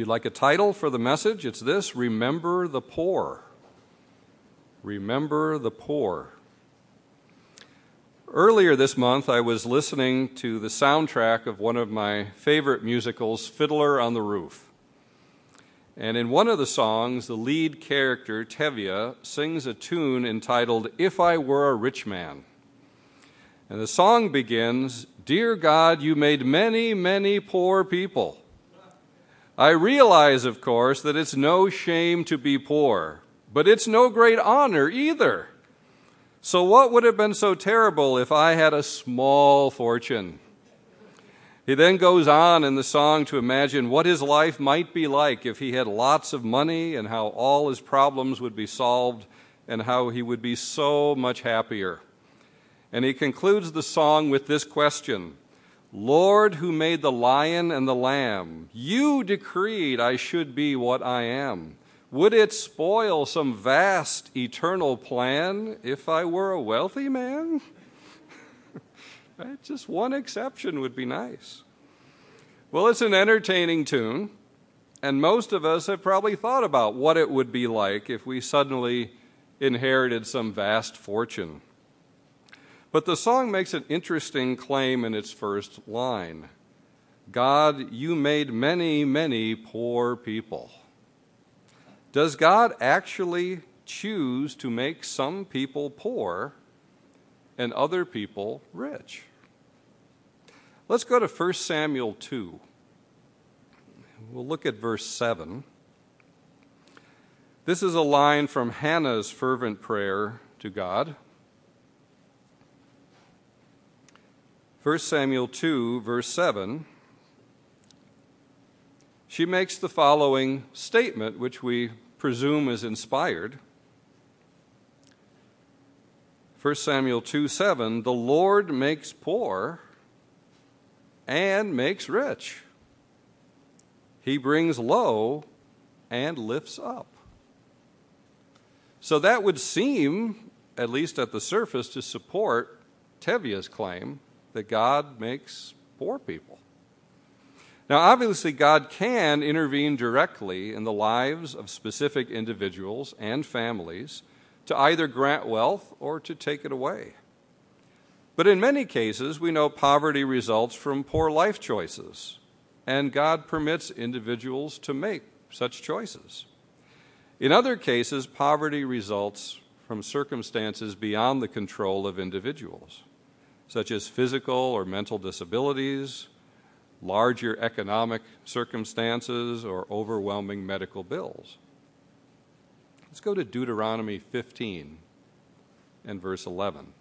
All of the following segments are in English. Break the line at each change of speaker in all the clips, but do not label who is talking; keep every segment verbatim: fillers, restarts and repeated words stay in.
you'd like a title for the message, it's this: Remember the Poor. Remember the Poor. Earlier this month, I was listening to the soundtrack of one of my favorite musicals, Fiddler on the Roof. And in one of the songs, the lead character, Tevye, sings a tune entitled, If I Were a Rich Man. And the song begins, Dear God, you made many, many poor people. I realize, of course, that it's no shame to be poor, but it's no great honor either. So what would have been so terrible if I had a small fortune? He then goes on in the song to imagine what his life might be like if he had lots of money and how all his problems would be solved and how he would be so much happier. And he concludes the song with this question, Lord, who made the lion and the lamb, you decreed I should be what I am. Would it spoil some vast eternal plan if I were a wealthy man? Just one exception would be nice. Well, it's an entertaining tune, and most of us have probably thought about what it would be like if we suddenly inherited some vast fortune. But the song makes an interesting claim in its first line. God, you made many, many poor people. Does God actually choose to make some people poor and other people rich? Let's go to First Samuel two. We'll look at verse seven. This is a line from Hannah's fervent prayer to God. First Samuel two, verse seven. She makes the following statement, which we presume is inspired. First Samuel two, seven, the Lord makes poor and makes rich. He brings low and lifts up. So that would seem, at least at the surface, to support Tevye's claim that God makes poor people. Now, obviously, God can intervene directly in the lives of specific individuals and families to either grant wealth or to take it away. But in many cases, we know poverty results from poor life choices, and God permits individuals to make such choices. In other cases, poverty results from circumstances beyond the control of individuals, such as physical or mental disabilities, larger economic circumstances, or overwhelming medical bills. Let's go to Deuteronomy fifteen and verse eleven.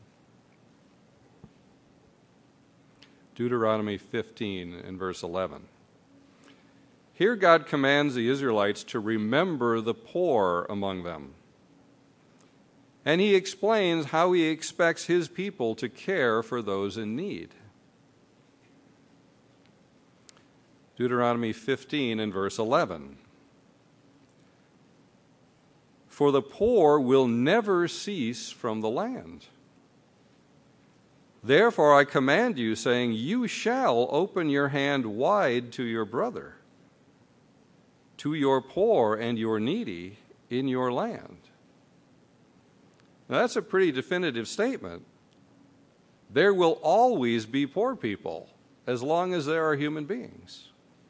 Deuteronomy fifteen and verse eleven. Here God commands the Israelites to remember the poor among them. And he explains how he expects his people to care for those in need. Deuteronomy fifteen and verse eleven. For the poor will never cease from the land. Therefore I command you, saying, you shall open your hand wide to your brother, to your poor and your needy in your land. Now that's a pretty definitive statement. There will always be poor people as long as there are human beings.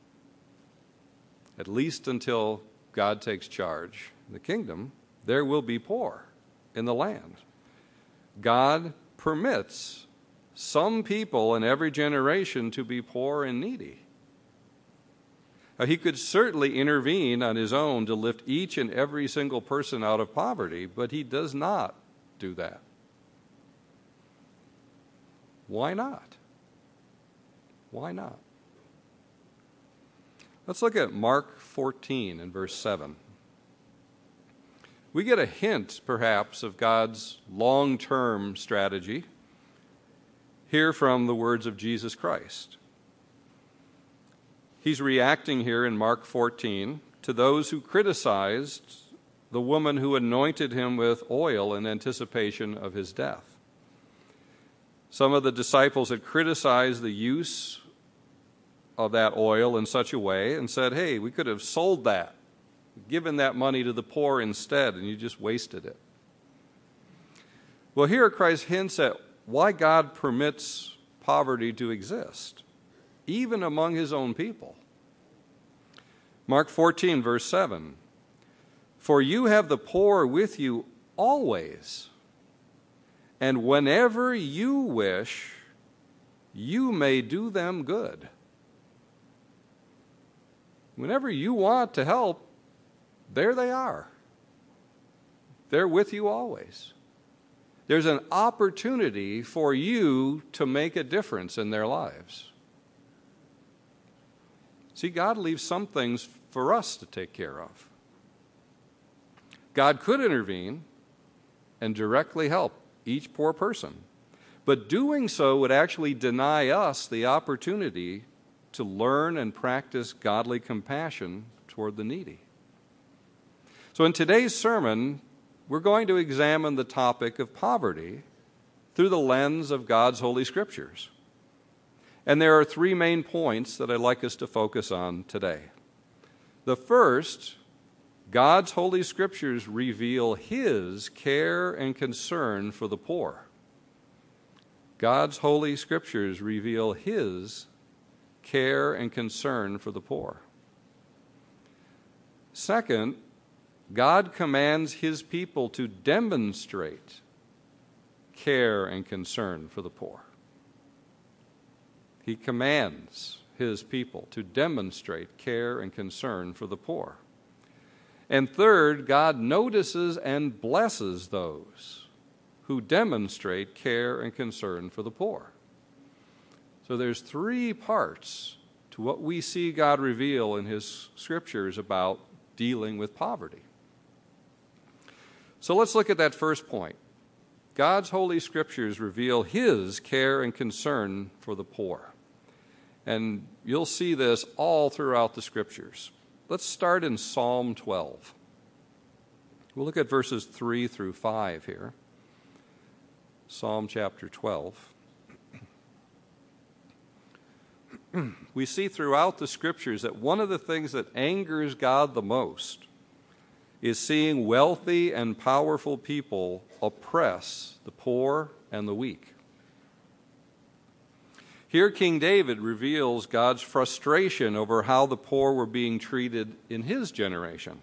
At least until God takes charge in the kingdom, there will be poor in the land. God permits some people in every generation to be poor and needy. Now, he could certainly intervene on his own to lift each and every single person out of poverty, but he does not do that. Why not? Why not? Let's look at Mark fourteen and verse seven. We get a hint, perhaps, of God's long-term strategy here from the words of Jesus Christ. He's reacting here in Mark fourteen to those who criticized the woman who anointed him with oil in anticipation of his death. Some of the disciples had criticized the use of that oil in such a way and said, hey, we could have sold that, given that money to the poor instead, and you just wasted it. Well, here Christ hints at why God permits poverty to exist, even among his own people. Mark fourteen, verse seven, for you have the poor with you always, and whenever you wish, you may do them good. Whenever you want to help, there they are. They're with you always. There's an opportunity for you to make a difference in their lives. See, God leaves some things for us to take care of. God could intervene and directly help each poor person, but doing so would actually deny us the opportunity to learn and practice godly compassion toward the needy. So in today's sermon, we're going to examine the topic of poverty through the lens of God's Holy Scriptures. And there are three main points that I'd like us to focus on today. The first, God's Holy Scriptures reveal His care and concern for the poor. God's Holy Scriptures reveal His care and concern for the poor. Second, God commands His people to demonstrate care and concern for the poor. He commands His people to demonstrate care and concern for the poor. And third, God notices and blesses those who demonstrate care and concern for the poor. So there's three parts to what we see God reveal in His Scriptures about dealing with poverty. So let's look at that first point. God's Holy Scriptures reveal His care and concern for the poor. And you'll see this all throughout the Scriptures. Let's start in Psalm twelve. We'll look at verses three through five here. Psalm chapter twelve. We see throughout the Scriptures that one of the things that angers God the most is seeing wealthy and powerful people oppress the poor and the weak. Here, King David reveals God's frustration over how the poor were being treated in his generation.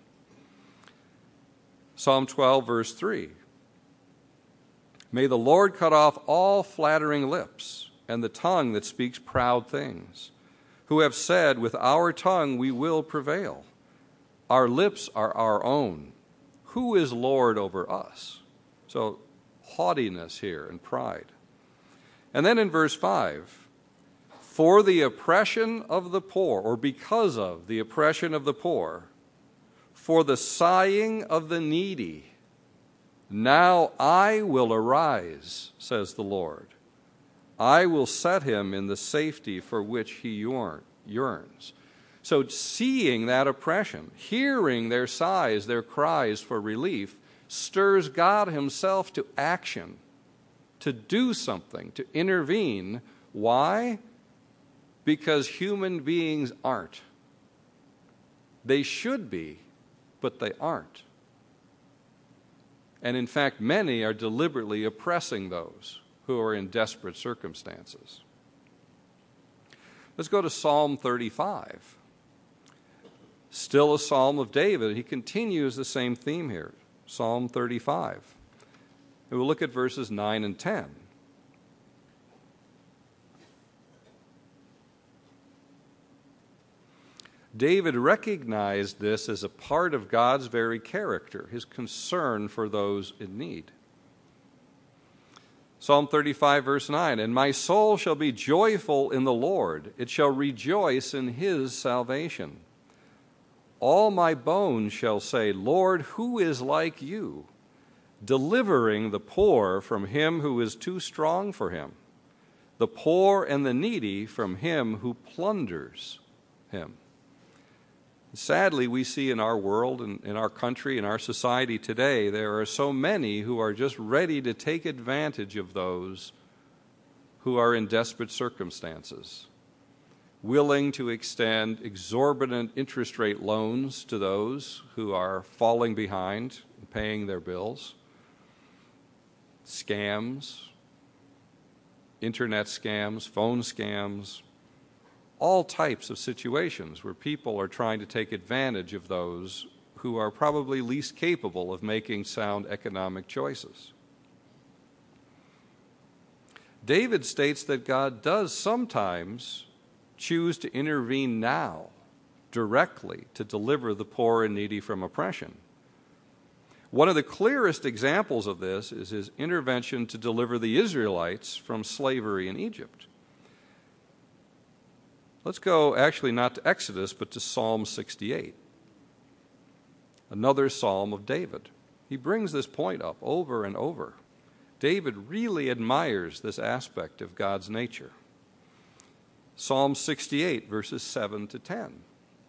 Psalm twelve, verse three. May the Lord cut off all flattering lips and the tongue that speaks proud things, who have said, with our tongue we will prevail. Our lips are our own. Who is Lord over us? So, haughtiness here and pride. And then in verse five, for the oppression of the poor, or because of the oppression of the poor, for the sighing of the needy, now I will arise, says the Lord. I will set him in the safety for which he yearns. So seeing that oppression, hearing their sighs, their cries for relief, stirs God Himself to action, to do something, to intervene. Why? Because human beings aren't. They should be, but they aren't. And in fact, many are deliberately oppressing those who are in desperate circumstances. Let's go to Psalm thirty-five. Still a psalm of David. He continues the same theme here. Psalm thirty-five. And we'll look at verses nine and ten. David recognized this as a part of God's very character, His concern for those in need. Psalm thirty-five, verse nine, and my soul shall be joyful in the Lord. It shall rejoice in His salvation. All my bones shall say, Lord, who is like you, delivering the poor from him who is too strong for him, the poor and the needy from him who plunders him. Sadly, we see in our world, and in our country, in our society today, there are so many who are just ready to take advantage of those who are in desperate circumstances. willing to extend exorbitant interest rate loans to those who are falling behind in paying their bills, scams, internet scams, phone scams, all types of situations where people are trying to take advantage of those who are probably least capable of making sound economic choices. David states that God does sometimes choose to intervene now, directly, to deliver the poor and needy from oppression. One of the clearest examples of this is his intervention to deliver the Israelites from slavery in Egypt. Let's go actually not to Exodus, but to Psalm sixty-eight, another psalm of David. He brings this point up over and over. David really admires this aspect of God's nature. Psalm sixty-eight, verses seven to ten.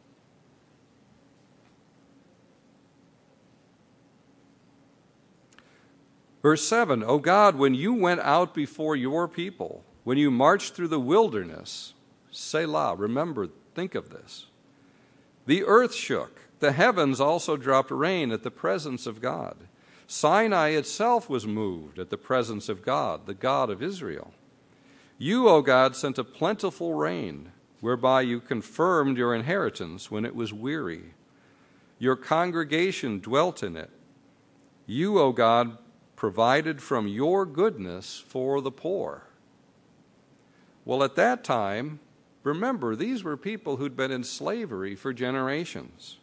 Verse seven, O God, when you went out before your people, when you marched through the wilderness, Selah, remember, think of this. The earth shook, the heavens also dropped rain at the presence of God. Sinai itself was moved at the presence of God, the God of Israel. You, O God, sent a plentiful rain, whereby you confirmed your inheritance when it was weary. Your congregation dwelt in it. You, O God, provided from your goodness for the poor. Well, at that time, remember, these were people who'd been in slavery for generations.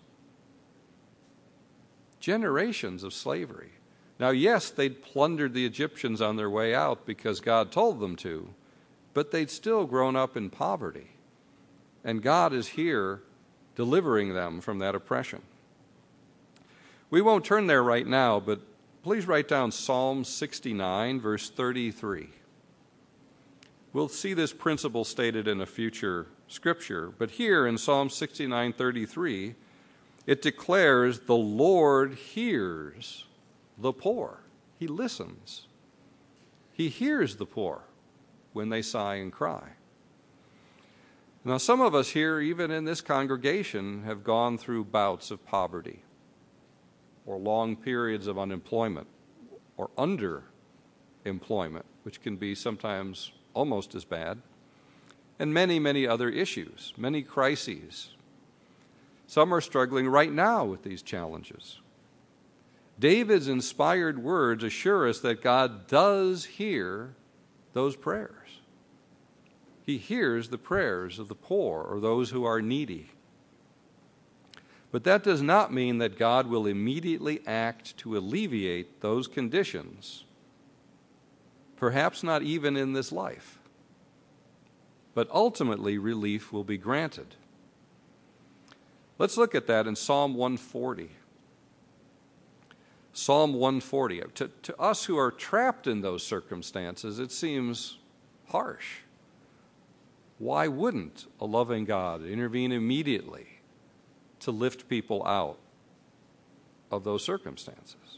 Generations of slavery. Now, yes, they'd plundered the Egyptians on their way out because God told them to, but they'd still grown up in poverty. And God is here delivering them from that oppression. We won't turn there right now, but please write down Psalm sixty-nine, verse thirty-three. We'll see this principle stated in a future scripture, but here in Psalm sixty-nine, thirty-three, it declares the Lord hears the poor. He listens. He hears the poor when they sigh and cry. Now, some of us here, even in this congregation, have gone through bouts of poverty or long periods of unemployment or underemployment, which can be sometimes almost as bad, and many, many other issues, many crises. Some are struggling right now with these challenges. David's inspired words assure us that God does hear those prayers. He hears the prayers of the poor or those who are needy. But that does not mean that God will immediately act to alleviate those conditions, perhaps not even in this life. But ultimately, relief will be granted. Let's look at that in Psalm one forty. Psalm one forty. To, to us who are trapped in those circumstances, it seems harsh. Why wouldn't a loving God intervene immediately to lift people out of those circumstances?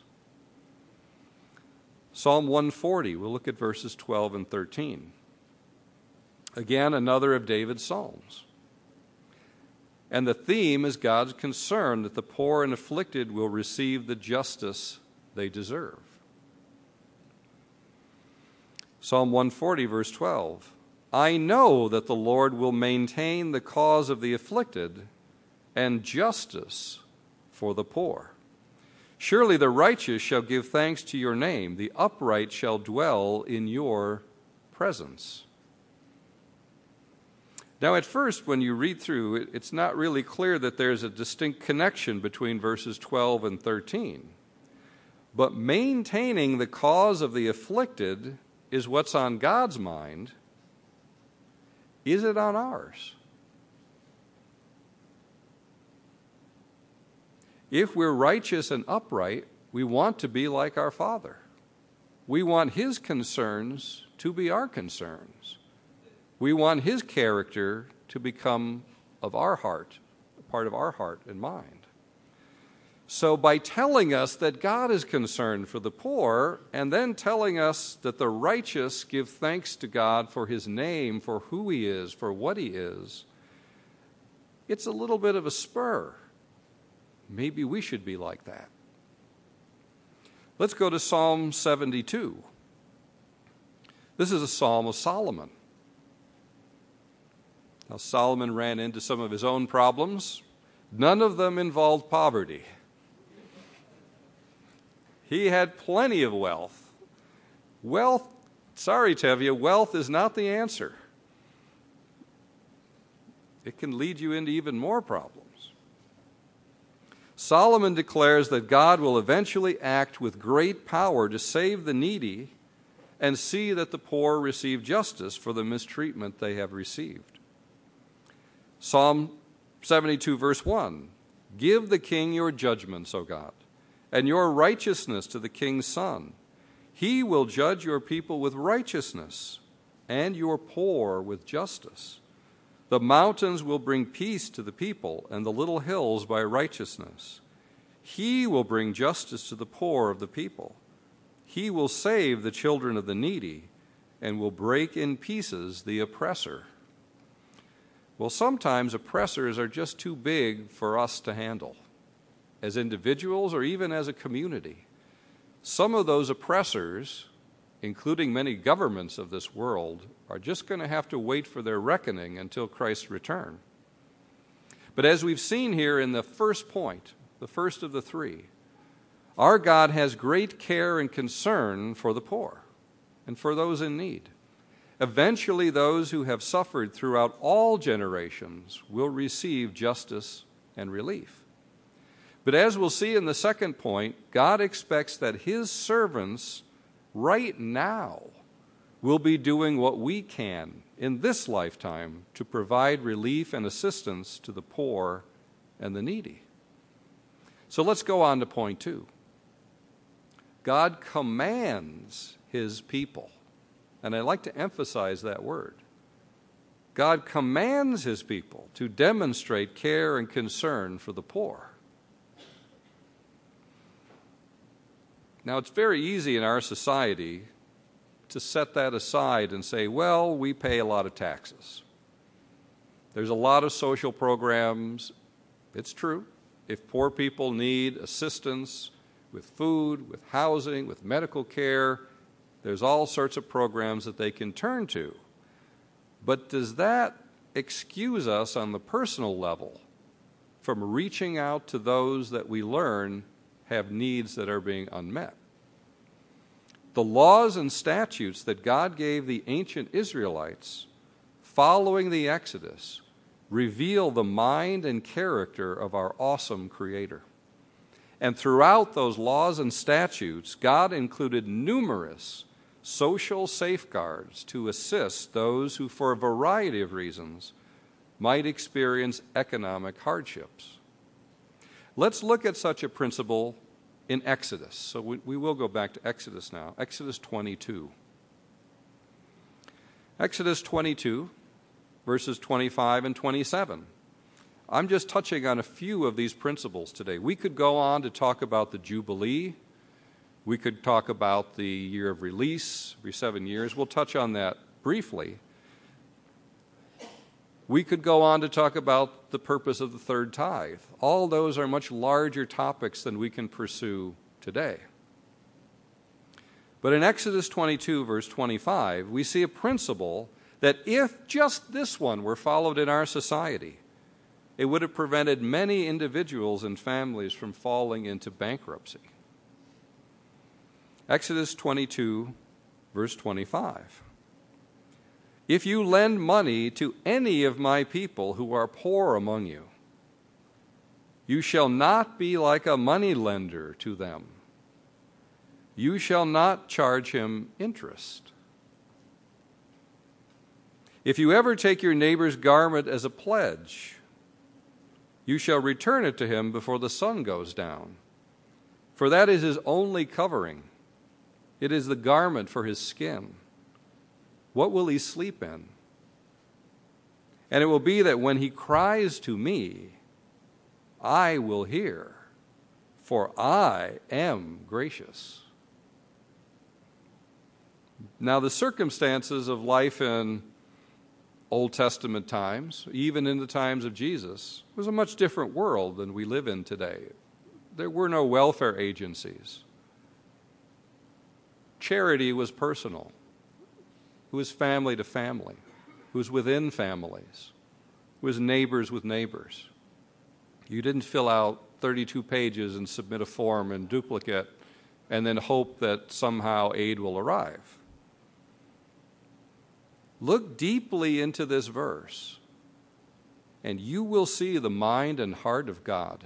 Psalm one forty, we'll look at verses twelve and thirteen. Again, another of David's psalms. And the theme is God's concern that the poor and afflicted will receive the justice they deserve. Psalm one forty, verse twelve. I know that the Lord will maintain the cause of the afflicted and justice for the poor. Surely the righteous shall give thanks to your name. The upright shall dwell in your presence. Now, at first, when you read through, it's not really clear that there's a distinct connection between verses twelve and thirteen. But maintaining the cause of the afflicted is what's on God's mind. Is it on ours? If we're righteous and upright, we want to be like our Father. We want His concerns to be our concerns. We want His character to become of our heart, a part of our heart and mind. So by telling us that God is concerned for the poor, and then telling us that the righteous give thanks to God for His name, for who He is, for what He is, it's a little bit of a spur. Maybe we should be like that. Let's go to Psalm seventy-two. This is a psalm of Solomon. Now, Solomon ran into some of his own problems. None of them involved poverty. He had plenty of wealth. Wealth, sorry, Tevye, wealth is not the answer. It can lead you into even more problems. Solomon declares that God will eventually act with great power to save the needy and see that the poor receive justice for the mistreatment they have received. Psalm seventy-two, verse one, give the king your judgments, O God, and your righteousness to the king's son. He will judge your people with righteousness and your poor with justice. The mountains will bring peace to the people, and the little hills by righteousness. He will bring justice to the poor of the people. He will save the children of the needy, and will break in pieces the oppressor. Well, sometimes oppressors are just too big for us to handle, as individuals or even as a community. Some of those oppressors, including many governments of this world, are just going to have to wait for their reckoning until Christ's return. But as we've seen here in the first point, the first of the three, our God has great care and concern for the poor and for those in need. Eventually, those who have suffered throughout all generations will receive justice and relief. But as we'll see in the second point, God expects that his servants right now will be doing what we can in this lifetime to provide relief and assistance to the poor and the needy. So let's go on to point two. God commands his people, and I like to emphasize that word. God commands his people to demonstrate care and concern for the poor. Now, it's very easy in our society to set that aside and say, well, we pay a lot of taxes. There's a lot of social programs. It's true. If poor people need assistance with food, with housing, with medical care, there's all sorts of programs that they can turn to. But does that excuse us on the personal level from reaching out to those that we learn have needs that are being unmet? The laws and statutes that God gave the ancient Israelites following the Exodus reveal the mind and character of our awesome Creator. And throughout those laws and statutes, God included numerous social safeguards to assist those who, for a variety of reasons, might experience economic hardships. Let's look at such a principle in Exodus. So we, we will go back to Exodus now. Exodus twenty-two. Exodus twenty-two, verses twenty-five and twenty-seven. I'm just touching on a few of these principles today. We could go on to talk about the Jubilee. We could talk about the year of release, every seven years. We'll touch on that briefly. We could go on to talk about the purpose of the third tithe. All those are much larger topics than we can pursue today. But in Exodus twenty-two, verse twenty-five, we see a principle that if just this one were followed in our society, it would have prevented many individuals and families from falling into bankruptcy. Exodus twenty-two, verse twenty-five. If you lend money to any of my people who are poor among you, you shall not be like a money lender to them. You shall not charge him interest. If you ever take your neighbor's garment as a pledge, you shall return it to him before the sun goes down, for that is his only covering. It is the garment for his skin. What will he sleep in? And it will be that when he cries to me, I will hear, for I am gracious. Now, the circumstances of life in Old Testament times, even in the times of Jesus, it was a much different world than we live in today. There were no welfare agencies. Charity was personal. It was family to family. It was within families. It was neighbors with neighbors. You didn't fill out thirty-two pages and submit a form in duplicate and then hope that somehow aid will arrive. Look deeply into this verse, and you will see the mind and heart of God.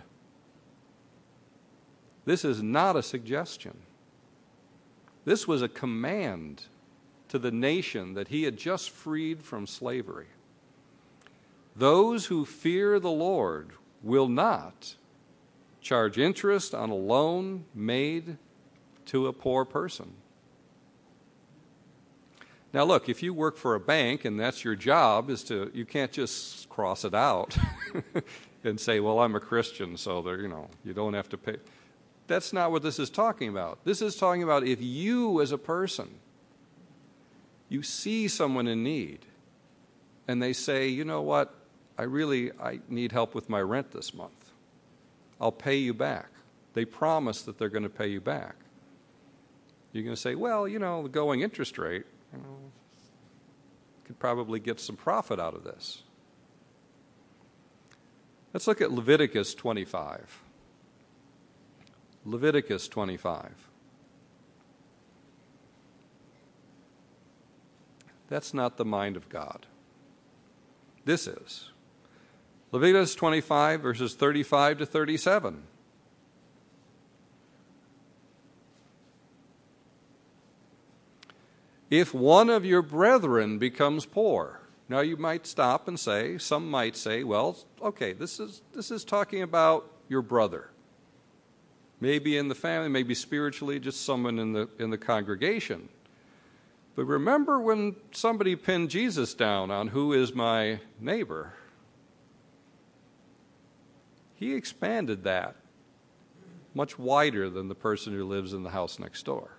This is not a suggestion. This was a command to the nation that he had just freed from slavery. Those who fear the Lord will not charge interest on a loan made to a poor person. Now look, if you work for a bank and that's your job, is to, you can't just cross it out and say, well, I'm a Christian, so there, you know, you don't have to pay. That's not what this is talking about. This is talking about if you as a person, you see someone in need and they say, you know what, I really, I need help with my rent this month. I'll pay you back. They promise that they're going to pay you back. You're going to say, well, you know, the going interest rate, you know, could probably get some profit out of this. Let's look at Leviticus twenty-five. Leviticus twenty-five. That's not the mind of God. This is. Leviticus twenty-five, verses thirty-five to thirty-seven. If one of your brethren becomes poor. Now you might stop and say, some might say, well, okay, this is this is talking about your brother. Maybe in the family, maybe spiritually, just someone in the in the congregation. But remember when somebody pinned Jesus down on who is my neighbor? He expanded that much wider than the person who lives in the house next door.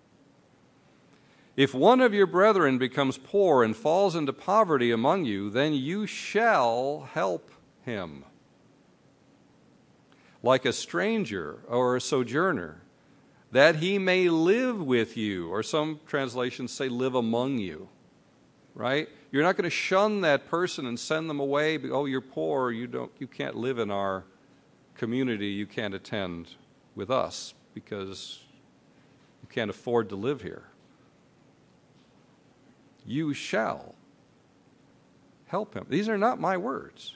If one of your brethren becomes poor and falls into poverty among you, then you shall help him, like a stranger or a sojourner, that he may live with you, or some translations say live among you, right? You're not going to shun that person and send them away. Oh, you're poor, you don't, you can't live in our community, you can't attend with us because you can't afford to live here. You shall help him. These are not my words.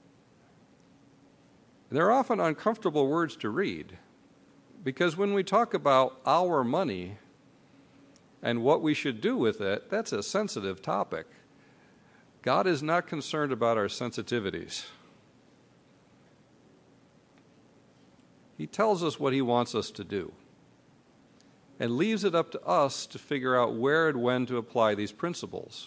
They're often uncomfortable words to read because when we talk about our money and what we should do with it, that's a sensitive topic. God is not concerned about our sensitivities. He tells us what he wants us to do and leaves it up to us to figure out where and when to apply these principles.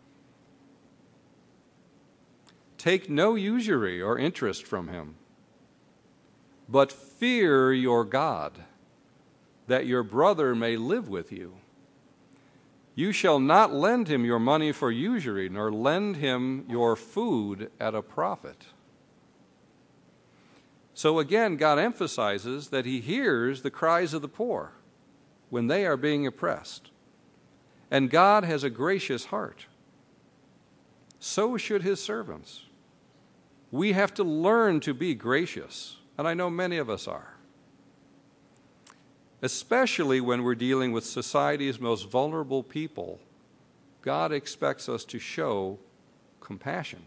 Take no usury or interest from him, but fear your God, that your brother may live with you. You shall not lend him your money for usury, nor lend him your food at a profit. So again, God emphasizes that he hears the cries of the poor when they are being oppressed. And God has a gracious heart. So should his servants. We have to learn to be gracious, and I know many of us are. Especially when we're dealing with society's most vulnerable people, God expects us to show compassion.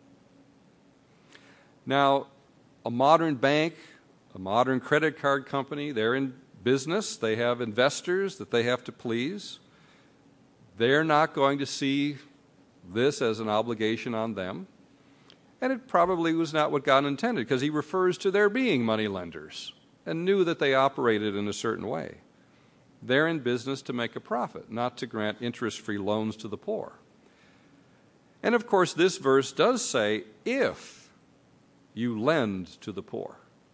Now, a modern bank, a modern credit card company, they're in business. They have investors that they have to please. They're not going to see this as an obligation on them. And it probably was not what God intended, because he refers to their being money lenders and knew that they operated in a certain way. They're in business to make a profit, not to grant interest-free loans to the poor. And of course, this verse does say, if you lend to the poor.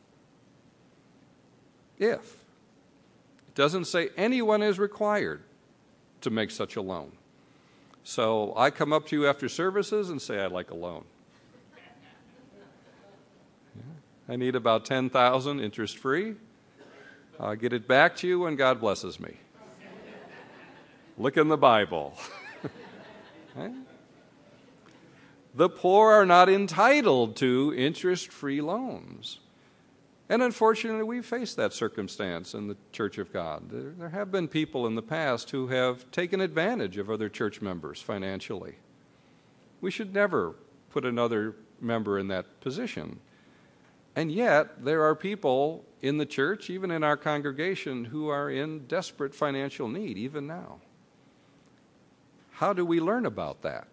If. It doesn't say anyone is required to make such a loan. So I come up to you after services and say, I'd like a loan. I need about ten thousand dollars interest-free. I'll get it back to you when God blesses me. Look in the Bible. Right? The poor are not entitled to interest-free loans. And unfortunately, we face that circumstance in the Church of God. There, there have been people in the past who have taken advantage of other church members financially. We should never put another member in that position. And yet, there are people in the church, even in our congregation, who are in desperate financial need, even now. How do we learn about that?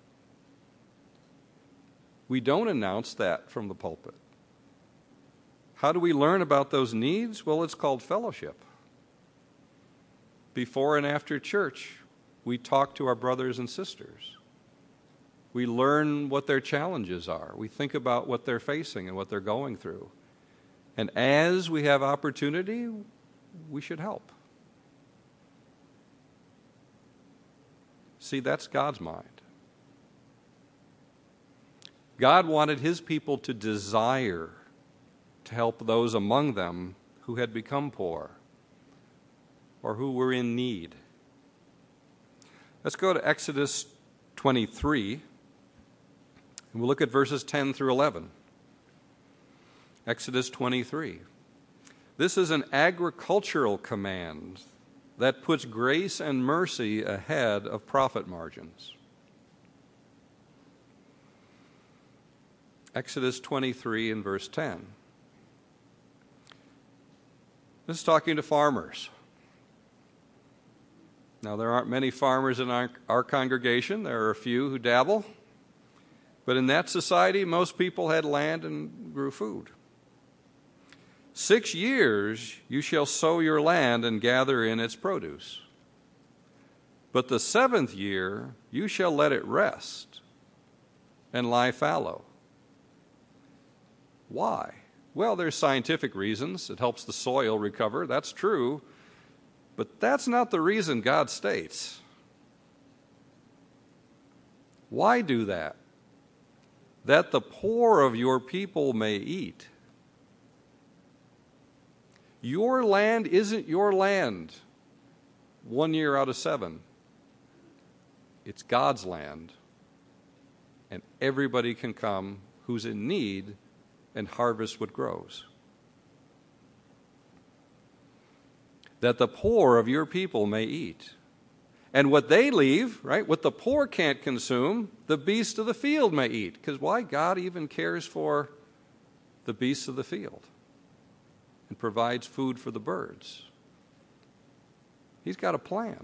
We don't announce that from the pulpit. How do we learn about those needs? Well, it's called fellowship. Before and after church, we talk to our brothers and sisters. We learn what their challenges are. We think about what they're facing and what they're going through. And as we have opportunity, we should help. See, that's God's mind. God wanted his people to desire to help those among them who had become poor or who were in need. Let's go to Exodus twenty-three, and we'll look at verses ten through eleven. Exodus twenty-three. This is an agricultural command that puts grace and mercy ahead of profit margins. Exodus twenty-three and verse ten. This is talking to farmers. Now, there aren't many farmers in our, our congregation. There are a few who dabble. But in that society, most people had land and grew food. Six years you shall sow your land and gather in its produce. But the seventh year you shall let it rest and lie fallow. Why? Well, there's scientific reasons. It helps the soil recover. That's true. But that's not the reason God states. Why do that? That the poor of your people may eat. Your land isn't your land one year out of seven. It's God's land. And everybody can come who's in need and harvest what grows. That the poor of your people may eat. And what they leave, right, what the poor can't consume, the beasts of the field may eat. Because why? God even cares for the beasts of the field and provides food for the birds. He's got a plan.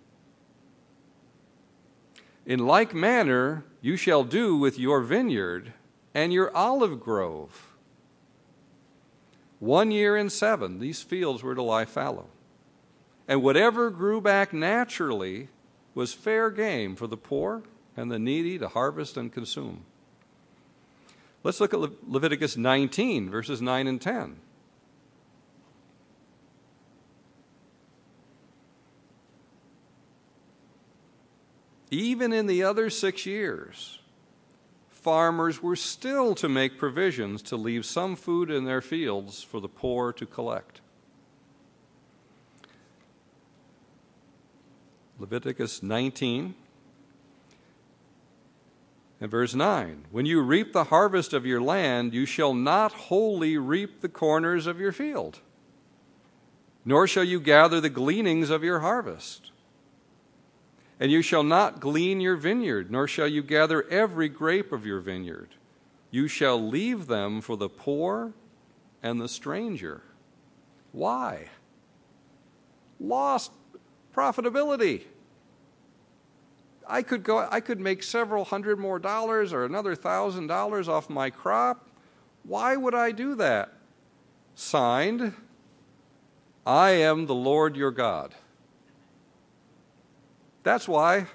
In like manner, you shall do with your vineyard and your olive grove. One year in seven, these fields were to lie fallow. And whatever grew back naturally was fair game for the poor and the needy to harvest and consume. Let's look at Le- Leviticus nineteen, verses nine and ten. Even in the other six years, farmers were still to make provisions to leave some food in their fields for the poor to collect. Leviticus nineteen and verse nine. When you reap the harvest of your land, you shall not wholly reap the corners of your field, nor shall you gather the gleanings of your harvest. And you shall not glean your vineyard, nor shall you gather every grape of your vineyard. You shall leave them for the poor and the stranger. Why? Lost profitability. I could go, I could make several hundred more dollars or another thousand dollars off my crop. Why would I do that? Signed, I am the Lord your God. That's why.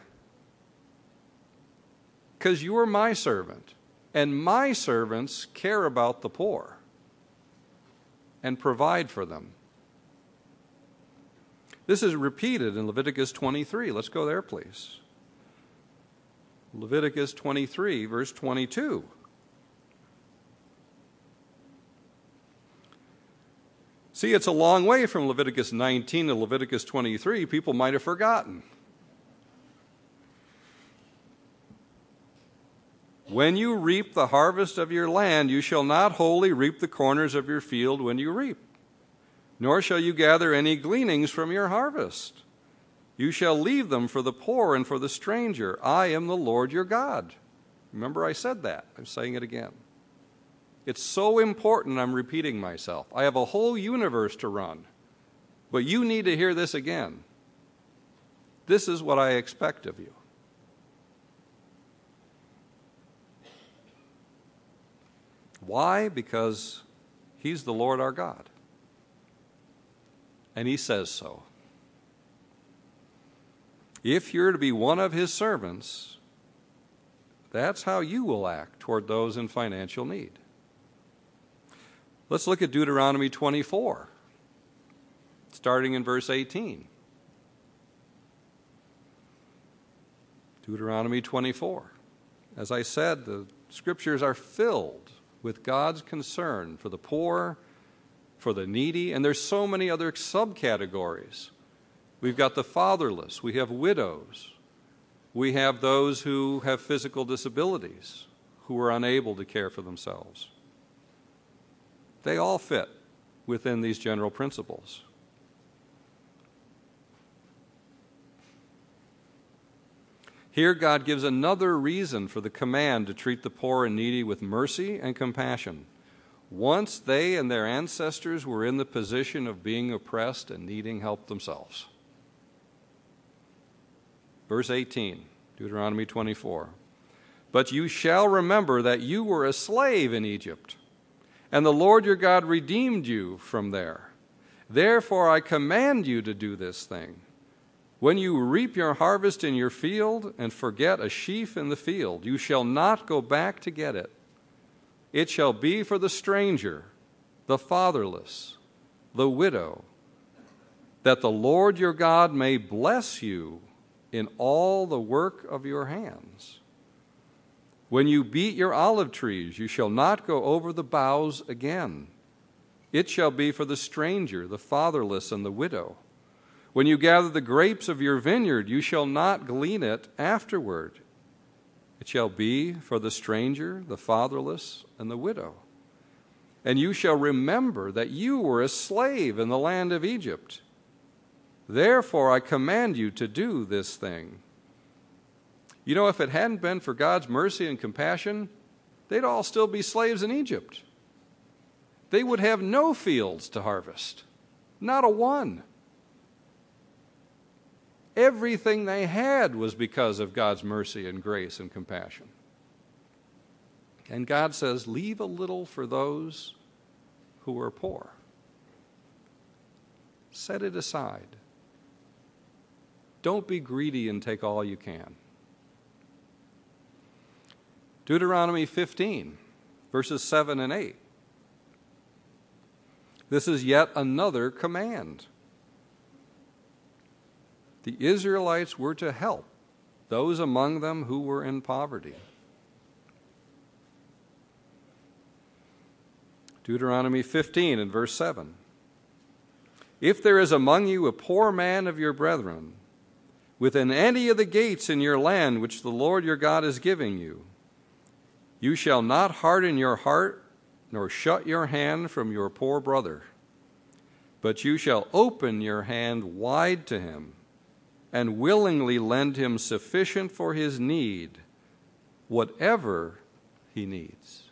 Because you are my servant, and my servants care about the poor and provide for them. This is repeated in Leviticus twenty-three. Let's go there, please. Leviticus twenty-three, verse twenty-two. See, it's a long way from Leviticus nineteen to Leviticus twenty-three. People might have forgotten. When you reap the harvest of your land, you shall not wholly reap the corners of your field when you reap, nor shall you gather any gleanings from your harvest. You shall leave them for the poor and for the stranger. I am the Lord your God. Remember, I said that. I'm saying it again. It's so important I'm repeating myself. I have a whole universe to run, but you need to hear this again. This is what I expect of you. Why? Because He's the Lord our God. And He says so. If you're to be one of His servants, that's how you will act toward those in financial need. Let's look at Deuteronomy twenty-four, starting in verse eighteen. Deuteronomy twenty-four. As I said, the scriptures are filled with God's concern for the poor, for the needy, and there's so many other subcategories. We've got the fatherless, we have widows, we have those who have physical disabilities, who are unable to care for themselves. They all fit within these general principles. Here, God gives another reason for the command to treat the poor and needy with mercy and compassion. Once they and their ancestors were in the position of being oppressed and needing help themselves. Verse eighteen, Deuteronomy twenty-four. But you shall remember that you were a slave in Egypt, and the Lord your God redeemed you from there. Therefore I command you to do this thing. When you reap your harvest in your field and forget a sheaf in the field, you shall not go back to get it. It shall be for the stranger, the fatherless, the widow, that the Lord your God may bless you in all the work of your hands. When you beat your olive trees, you shall not go over the boughs again. It shall be for the stranger, the fatherless, and the widow. When you gather the grapes of your vineyard, you shall not glean it afterward. It shall be for the stranger, the fatherless, and the widow. And you shall remember that you were a slave in the land of Egypt. Therefore I command you to do this thing. You know, if it hadn't been for God's mercy and compassion, they'd all still be slaves in Egypt. They would have no fields to harvest, not a one. Everything they had was because of God's mercy and grace and compassion. And God says, leave a little for those who are poor. Set it aside. Don't be greedy and take all you can. Deuteronomy fifteen, verses seven and eight. This is yet another command. The Israelites were to help those among them who were in poverty. Deuteronomy fifteen and verse seven. If there is among you a poor man of your brethren, within any of the gates in your land which the Lord your God is giving you, you shall not harden your heart, nor shut your hand from your poor brother, but you shall open your hand wide to him, and willingly lend him sufficient for his need, whatever he needs.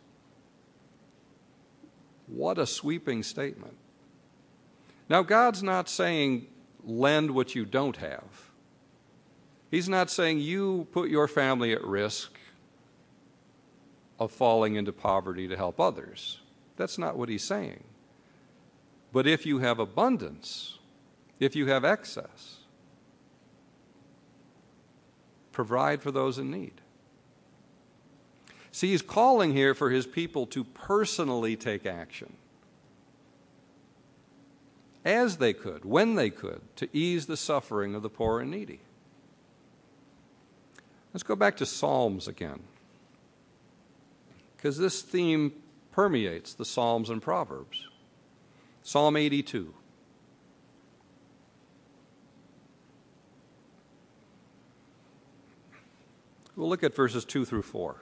What a sweeping statement. Now, God's not saying lend what you don't have. He's not saying you put your family at risk of falling into poverty to help others. That's not what he's saying. But if you have abundance, if you have excess, provide for those in need. See, he's calling here for his people to personally take action as they could, when they could, to ease the suffering of the poor and needy. Let's go back to Psalms again, because this theme permeates the Psalms and Proverbs. Psalm eighty-two. We'll look at verses two through four.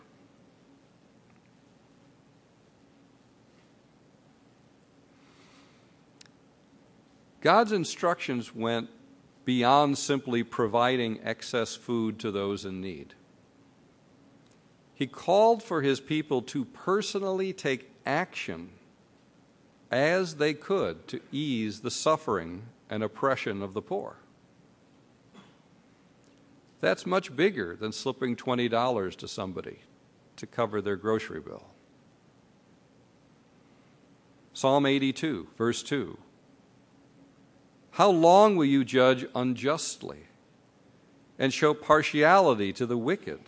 God's instructions went beyond simply providing excess food to those in need. He called for his people to personally take action as they could to ease the suffering and oppression of the poor. That's much bigger than slipping twenty dollars to somebody to cover their grocery bill. Psalm eighty-two, verse two. How long will you judge unjustly and show partiality to the wicked?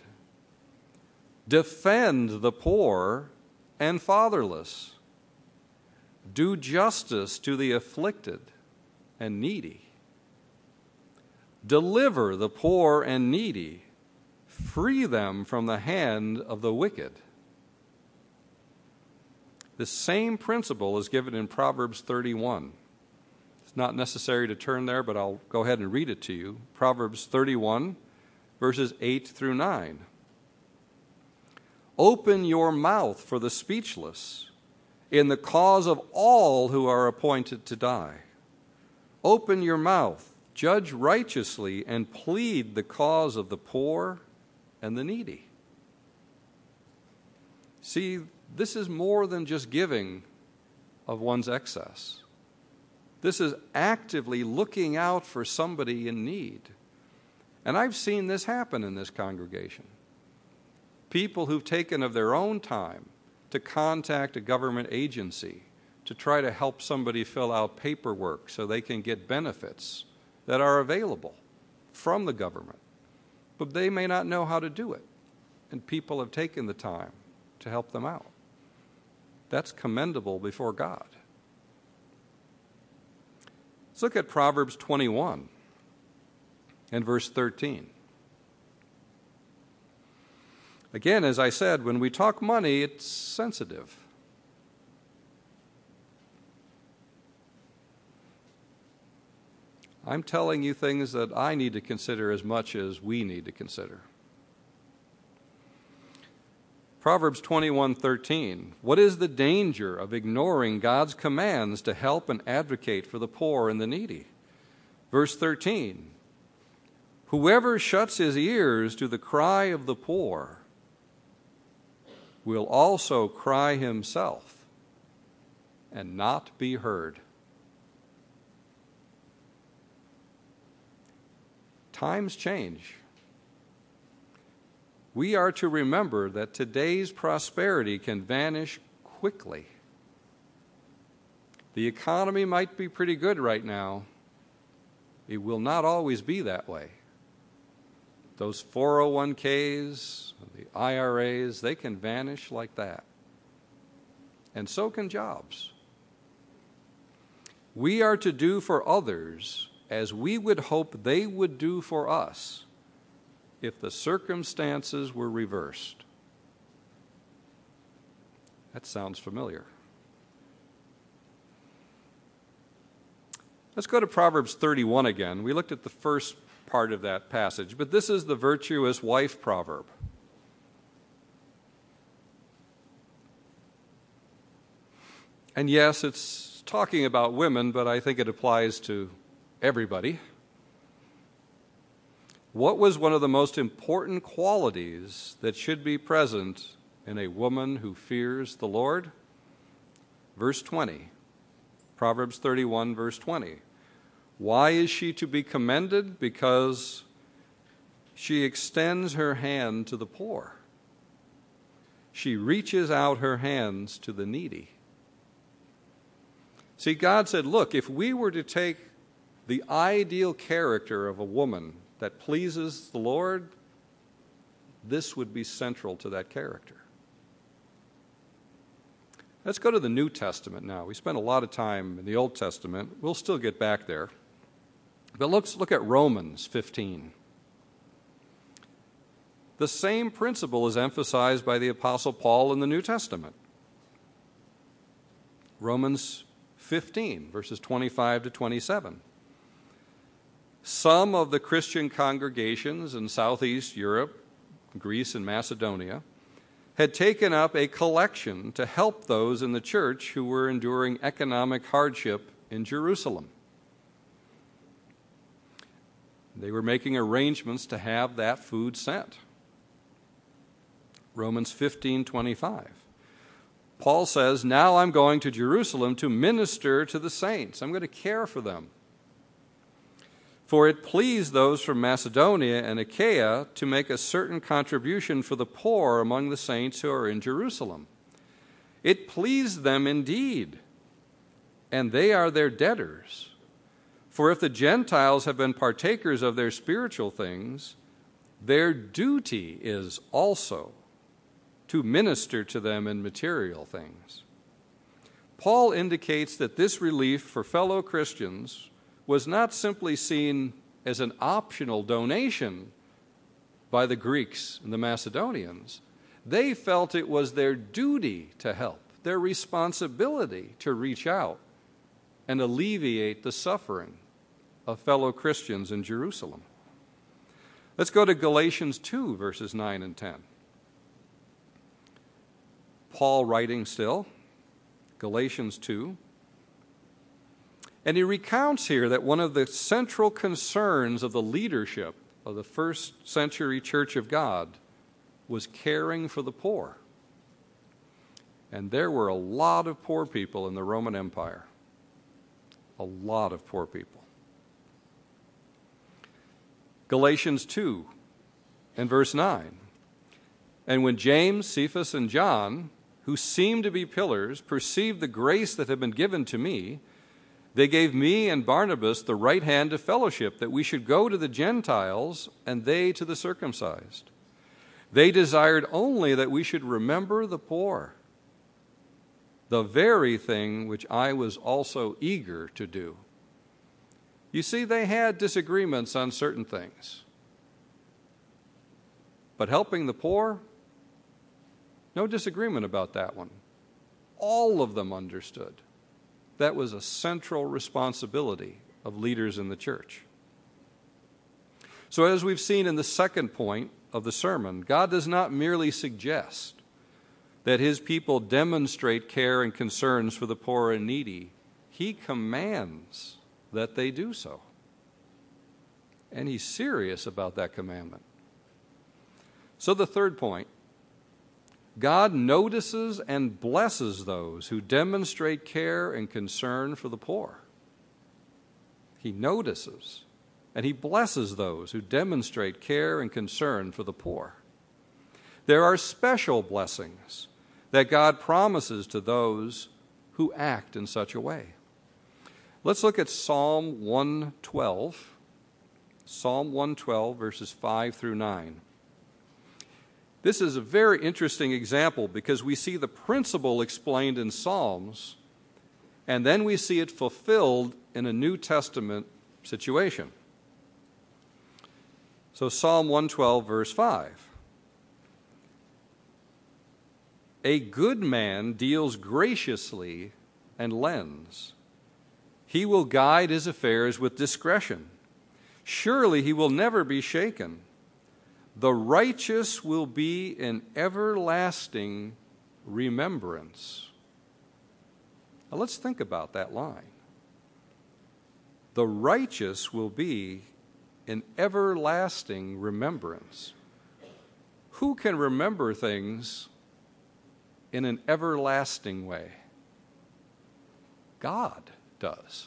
Defend the poor and fatherless. Do justice to the afflicted and needy. Deliver the poor and needy. Free them from the hand of the wicked. The same principle is given in Proverbs thirty-one. It's not necessary to turn there, but I'll go ahead and read it to you. Proverbs thirty-one, verses eight through nine. Open your mouth for the speechless in the cause of all who are appointed to die. Open your mouth, judge righteously, and plead the cause of the poor and the needy. See, this is more than just giving of one's excess. This is actively looking out for somebody in need. And I've seen this happen in this congregation. People who've taken of their own time to contact a government agency to try to help somebody fill out paperwork so they can get benefits that are available from the government. But they may not know how to do it. And people have taken the time to help them out. That's commendable before God. Let's look at Proverbs twenty-one and verse thirteen. Again, as I said, when we talk money, it's sensitive. I'm telling you things that I need to consider as much as we need to consider. Proverbs twenty-one thirteen. What is the danger of ignoring God's commands to help and advocate for the poor and the needy? Verse thirteen. Whoever shuts his ears to the cry of the poor will also cry himself and not be heard. Times change. We are to remember that today's prosperity can vanish quickly. The economy might be pretty good right now. It will not always be that way. Those four oh one k's, the I R A's, they can vanish like that. And so can jobs. We are to do for others as we would hope they would do for us if the circumstances were reversed. That sounds familiar. Let's go to Proverbs thirty-one again. We looked at the first part of that passage, but this is the virtuous wife proverb. And yes, it's talking about women, but I think it applies to everybody. What was one of the most important qualities that should be present in a woman who fears the Lord? Verse twenty, Proverbs thirty-one, verse twenty. Why is she to be commended? Because she extends her hand to the poor. She reaches out her hands to the needy. See, God said, look, if we were to take the ideal character of a woman that pleases the Lord, this would be central to that character. Let's go to the New Testament now. We spent a lot of time in the Old Testament. We'll still get back there. But let's look at Romans fifteen. the same principle is emphasized by the Apostle Paul in the New Testament. Romans fifteen, verses twenty-five to twenty-seven. Some of the Christian congregations in Southeast Europe, Greece and Macedonia, had taken up a collection to help those in the church who were enduring economic hardship in Jerusalem. They were making arrangements to have that food sent. Romans fifteen twenty-five. Paul says, "Now I'm going to Jerusalem to minister to the saints." I'm going to care for them. "For it pleased those from Macedonia and Achaia to make a certain contribution for the poor among the saints who are in Jerusalem. It pleased them indeed, and they are their debtors. For if the Gentiles have been partakers of their spiritual things, their duty is also to minister to them in material things." Paul indicates that this relief for fellow Christians was not simply seen as an optional donation by the Greeks and the Macedonians. They felt it was their duty to help, their responsibility to reach out and alleviate the suffering of fellow Christians in Jerusalem. Let's go to Galatians two, verses nine and ten. Paul writing still, Galatians two. And he recounts here that one of the central concerns of the leadership of the first century Church of God was caring for the poor. And there were a lot of poor people in the Roman Empire. A lot of poor people. Galatians two and verse nine. "And when James, Cephas, and John, who seemed to be pillars, perceived the grace that had been given to me, they gave me and Barnabas the right hand to fellowship, that we should go to the Gentiles and they to the circumcised. They desired only that we should remember the poor, the very thing which I was also eager to do." You see, they had disagreements on certain things. But helping the poor, no disagreement about that one. All of them understood that was a central responsibility of leaders in the church. So as we've seen in the second point of the sermon, God does not merely suggest that his people demonstrate care and concerns for the poor and needy. He commands that they do so. And he's serious about that commandment. So the third point, God notices and blesses those who demonstrate care and concern for the poor. He notices and he blesses those who demonstrate care and concern for the poor. There are special blessings that God promises to those who act in such a way. Let's look at Psalm one twelve. Psalm one twelve, verses five through nine. This is a very interesting example because we see the principle explained in Psalms, and then we see it fulfilled in a New Testament situation. So Psalm one twelve, verse five. "A good man deals graciously and lends. He will guide his affairs with discretion. Surely he will never be shaken. The righteous will be in everlasting remembrance." Now let's think about that line. The righteous will be in everlasting remembrance. Who can remember things in an everlasting way? God does.